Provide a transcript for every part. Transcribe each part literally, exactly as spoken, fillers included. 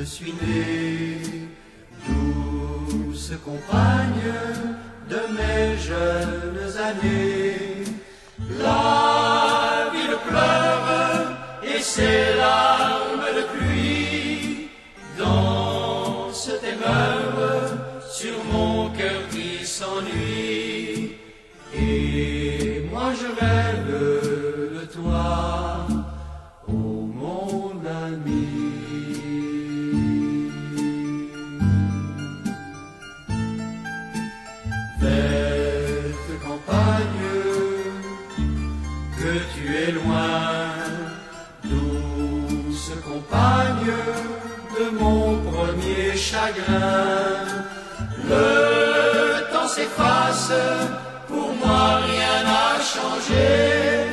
suis né, douce compagne de mes jeunes années. La ville pleure et ses larmes de pluie dansent et meurent sur mon cœur qui s'ennuie. Et moi je rêve de toi, ô mon ami. Verte campagne, que tu es loin, douce compagne de mon premier chagrin. Le temps s'efface, pour moi rien n'a changé.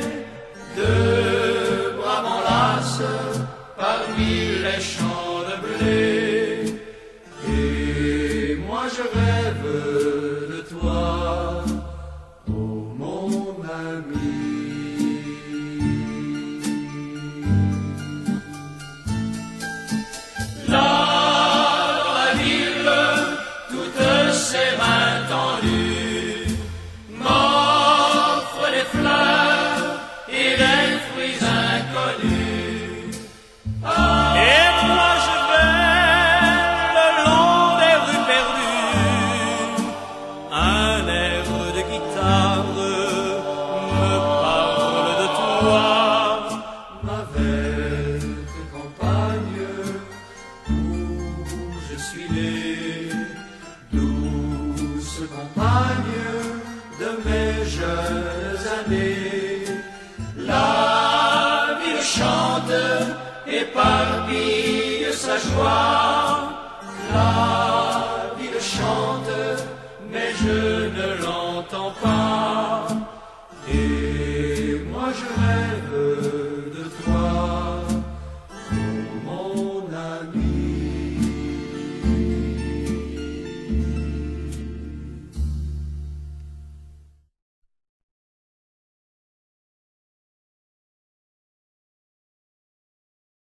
De bras m'enlacent parmi les champs de blé. Et moi je rêve de toi, ô mon ami. Là, dans la ville, toutes ces mains tendues m'offrent des fleurs et des fruits inconnus. Ah, et moi je vais le long des rues perdues. Un air de guitare me parle de toi. ma verte campagne, où je suis né, douce compagne de mes jeunes années. La ville chante, éparpille sa joie. La